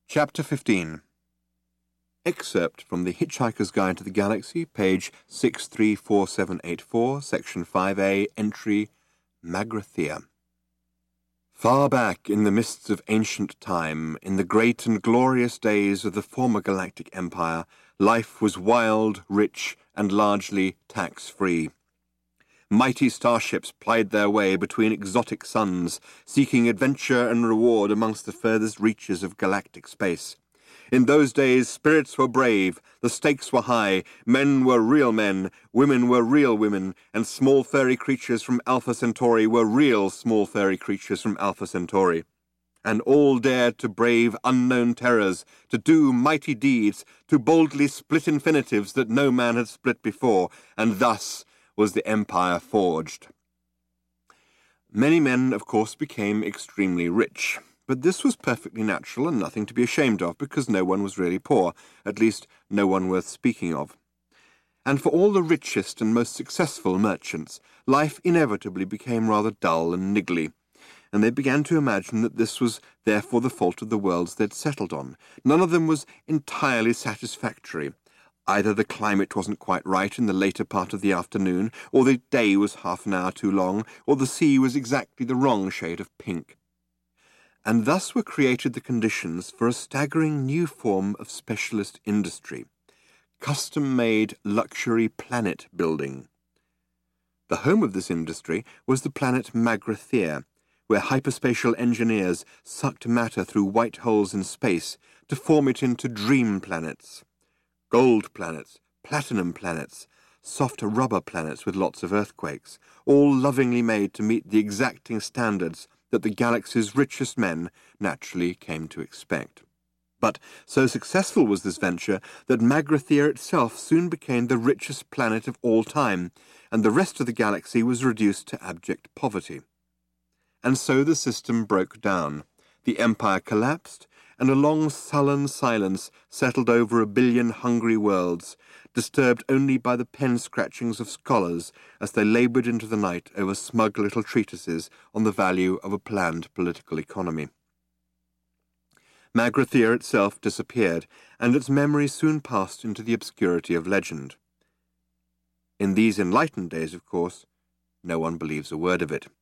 Chapter 15. Excerpt from The Hitchhiker's Guide to the Galaxy, page 634784, section 5a, entry Magrathea. Far back in the mists of ancient time, in the great and glorious days of the former galactic empire, life was wild, rich, and largely tax-free. Mighty starships plied their way between exotic suns, seeking adventure and reward amongst the furthest reaches of galactic space. In those days, spirits were brave, the stakes were high, men were real men, women were real women, and small fairy creatures from Alpha Centauri were real small fairy creatures from Alpha Centauri. And all dared to brave unknown terrors, to do mighty deeds, to boldly split infinitives that no man had split before, and thus was the empire forged. Many men, of course, became extremely rich, but this was perfectly natural and nothing to be ashamed of, because no one was really poor, at least no one worth speaking of. And for all the richest and most successful merchants, life inevitably became rather dull and niggly, and they began to imagine that this was therefore the fault of the worlds they'd settled on. None of them was entirely satisfactory. Either the climate wasn't quite right in the later part of the afternoon, or the day was half an hour too long, or the sea was exactly the wrong shade of pink. And thus were created the conditions for a staggering new form of specialist industry, custom-made luxury planet building. The home of this industry was the planet Magrathea, where hyperspatial engineers sucked matter through white holes in space to form it into dream planets. Gold planets, platinum planets, soft rubber planets with lots of earthquakes, all lovingly made to meet the exacting standards that the galaxy's richest men naturally came to expect. But so successful was this venture that Magrathea itself soon became the richest planet of all time, and the rest of the galaxy was reduced to abject poverty. And so the system broke down. The empire collapsed, and a long sullen silence settled over 1 billion hungry worlds, disturbed only by the pen-scratchings of scholars as they laboured into the night over smug little treatises on the value of a planned political economy. Magrathea itself disappeared, and its memory soon passed into the obscurity of legend. In these enlightened days, of course, no one believes a word of it.